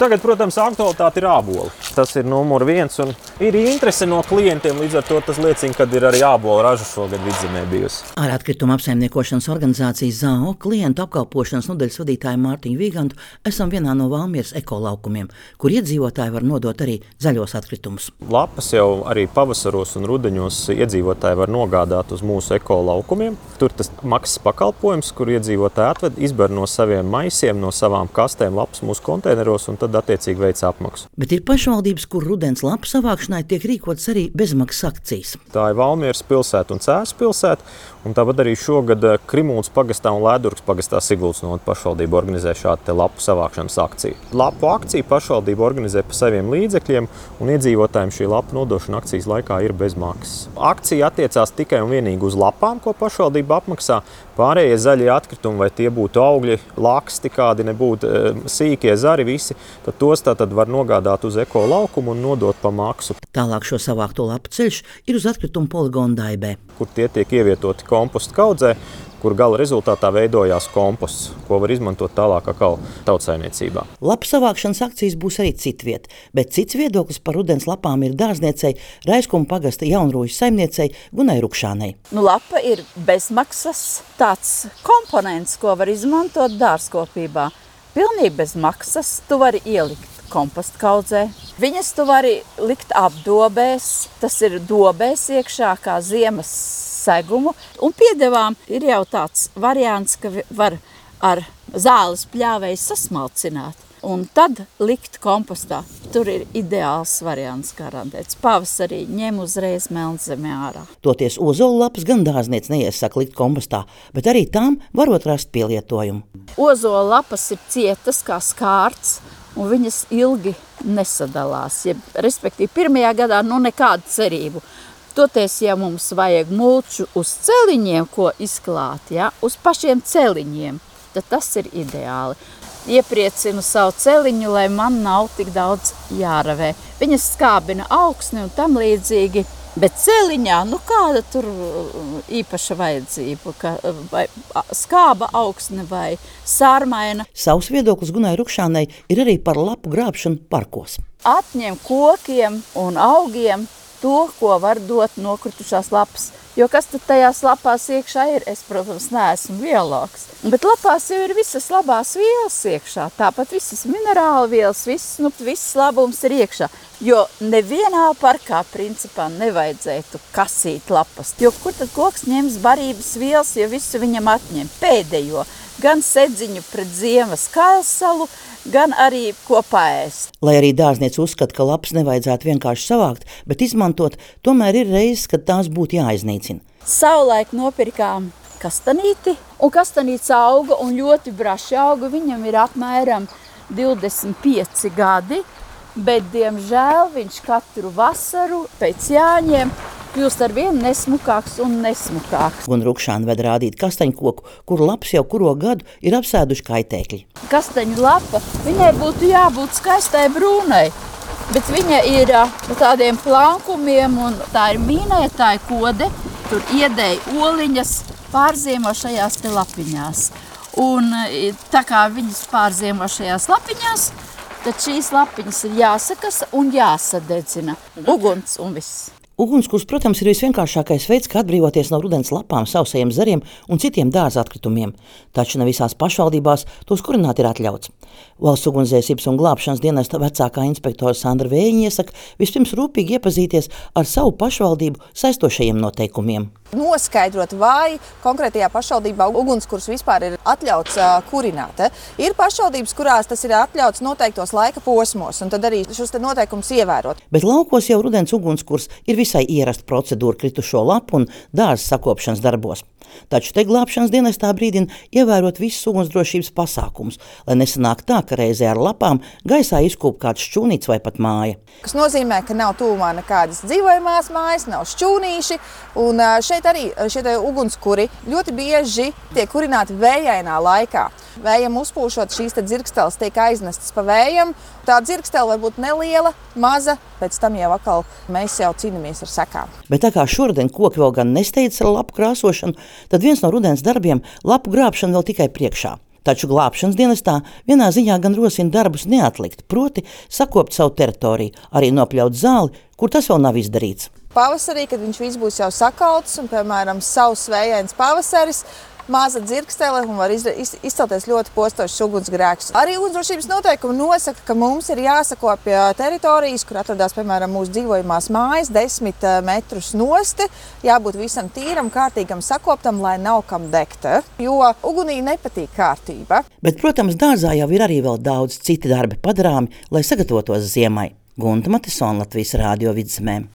Tagad, protams, aktualitāte ir āboli. Tas ir numur viens un ir interese no klientiem, līdz ar to tas liecina, ka ir arī ābolu raža šogad Vidzemē bijusi. Ar atkritumu apsaimniekošanas organizācijas ZAO klientu apkalpošanas nodaļas vadītāju Mārtiņu Vīgantu esam vienā no Valmieras ekolaukumiem, kur iedzīvotāji var nodot arī zaļos atkritumus. Lapas jau arī pavasaros un rudeņos iedzīvotāji var nogādāt uz mūsu ekolaukumiem. Tur tas maksas pakalpojums, kur iedzīvotāji atved, izber no saviem maisiem, no savām kastēm lapas mūsu konteineros un tad attiecīgi veic apmaksu. Bet ir pašvaldības, kur rudens lapu savākšanai tiek rīkotas arī bezmaksas akcijas. Tā ir Valmieras pilsēta un Cēsu pilsēta, un tāpat arī šogad Krimūlas pagastā un Lēdurgas pagastā Siguldas novada pašvaldība organizē šādu lapu savākšanas akciju. Lapu akciju pašvaldība organizē pa saviem līdzekļiem, un iedzīvotājiem šī lapu nodošana akcijas laikā ir bez maksas. Akcija attiecās tikai un vienīgi uz lapām, ko pašvaldība apmaksā. Pārējie zaļie atkritumi, vai tie būtu augļi, laksti, kādi nebūtu sīkie zari visi, tad tos tātad var nogādāt uz ekolaukumu un nodot pa maksu. Tālāk šo savākto lapu ceļš ir uz atkritumu poligonu Daibē, kur tie tiek ievietoti kompostu kaudzē, kur gala rezultātā veidojās komposts, ko var izmantot tālāk atkal tautsaimniecībā. Lapu savākšanas akcijas būs arī citviet, bet cits viedoklis par rudens lapām ir dārzniecei Raiskuma pagasta Jaunrūjas saimniecei Gunai Rukšānei. Lapa ir bezmaksas tāds komponents, ko var izmantot dārzkopībā. Pilnīgi bez maksas tu vari ielikt kompostu kaudzē. Viņas tu vari likt apdobēs, tas ir dobēs iekšā kā ziemas segumu. Un piedevām ir jau tāds variants, ka var ar zāles pļāvēju sasmalcināt un tad likt kompostā. Tur ir ideāls variants garantēts. Pavasarī ņem uzreiz melnzemi ārā. Toties ozolu lapas gan dārzniec neiesaka likt kompostā, bet arī tām varot rast pielietojumu. Ozola lapas ir cietas kā skārts, un viņas ilgi nesadalās. Respektīvi, pirmajā gadā nekādu cerību. Toties, ja mums vajag mulču uz celiņiem, ko izklāt, uz pašiem celiņiem, tad tas ir ideāli. Iepriecinu savu celiņu, lai man nav tik daudz jāravē. Viņas skābina augsni un tam līdzīgi, bet celiņā, kāda tur īpaša vajadzība, vai skāba augsne vai sārmaina. Savs viedoklis Gunai Rukšānei ir arī par lapu grābšanu parkos. Atņem kokiem un augiem to, ko var dot nokritušās lapas. Jo kas tad tajās lapās iekšā ir? Es, protams, neesmu biologs. Bet lapās jau ir visas labās vielas iekšā. Tāpat visas minerāla vielas, viss labums ir iekšā. Jo nevienā parkā, principā, nevajadzētu kasīt lapas. Jo kur tad koks ņems barības vielas, ja visu viņam atņem? Pēdējo. Gan sedziņu pret ziemas kailsalu, gan arī kopā ēst. Lai arī dārzniec uzskata, ka lapas nevajadzētu vienkārši savākt, bet izmantot, tomēr ir reizes, kad tās būtu jāiznīcina. Savulaik nopirkām kastanīti, un kastanīts auga un ļoti braši auga. Viņam ir apmēram 25 gadi, bet, diemžēl, viņš katru vasaru pēc Jāņiem kļūst ar vien nesmukāks un nesmukāks. Un Rukšāna ved rādīt kastaņkoku, kur lapas jau kuro gadu ir apsēduši kaitēkļi. Kastaņu lapa, viņai būtu jābūt skaistai brūnai, bet viņa ir tādiem plankumiem, un tā ir mīnētāja kode, tur iedēja oliņas pārziemo šajās te lapiņās. Un tā kā viņas pārziemo šajās lapiņās, tad šīs lapiņas ir jāsakasa un jāsadedzina. Uguns un viss. Ugunskurs, protams, ir visvienkāršākais veids, kā atbrīvoties no rudens lapām, sausajiem zariem un citiem dārza atkritumiem. Taču ne visās pašvaldībās tos kurināt ir atļauts. Valsts ugunsdzēsības un glābšanas dienesta vecākā inspektora Sandra Vējiņa iesaka vispirms rūpīgi iepazīties ar savu pašvaldību saistošajiem noteikumiem. Noskaidrot, vai konkrētajā pašvaldībā ugunskurs vispār ir atļauts kurināt. Ir pašvaldības, kurās tas ir atļauts noteiktos laika posmos, un tad arī šos noteikumus ievērot. Bet laukos jau rudens ugunskurs ir visai ierasta procedūra kritušo lapu un dārza sakopšanas darbos. Taču te glābšanas dienestā brīdina ievērot visus ugunsdrošības pasākumus, lai nesanāk tā, ka reizē ar lapām gaisā izkūp kāds šķūnīts vai pat māja. Kas nozīmē, ka nav tuvumā nekādas dzīvojamās mājas, nav šķūnīši, un šeit arī šie ugunskuri ļoti bieži tiek kurināti vējainā laikā. Vējam uzpūšot, šīs dzirksteles tiek aiznestas pa vējam. Tā dzirkstele var būt neliela, maza, pēc tam jau atkal mēs jau cīnāmies ar sekām. Bet tā kā šoruden koki vēl gan nesteidzas ar lapu krāsošanu, tad viens no rudens darbiem lapu grābšana vēl tikai priekšā. Taču glābšanas dienestā vienā ziņā gan rosina darbus neatlikt, proti sakopt savu teritoriju, arī nopļaut zāli, kur tas vēl nav izdarīts. Pavasarī, kad viņš viss būs jau sakalts un, piemēram, savs vējains pavasaris, maza dzirkstele un var izcelties ļoti postošs ugunsgrēks. Arī ugunsdrošības noteikumi nosaka, ka mums ir jāsakopja teritorijas, kur atradās, piemēram, mūsu dzīvojamās mājas, 10 metrus nosti, jābūt visam tīram, kārtīgam sakoptam, lai nav kam degt, jo ugunī nepatīk kārtība. Bet, protams, dārzā jau ir arī vēl daudz citi darbi padarāmi, lai sagatavotos ziemai. Gunta Matisona, Latvijas Rādio Vidzemē.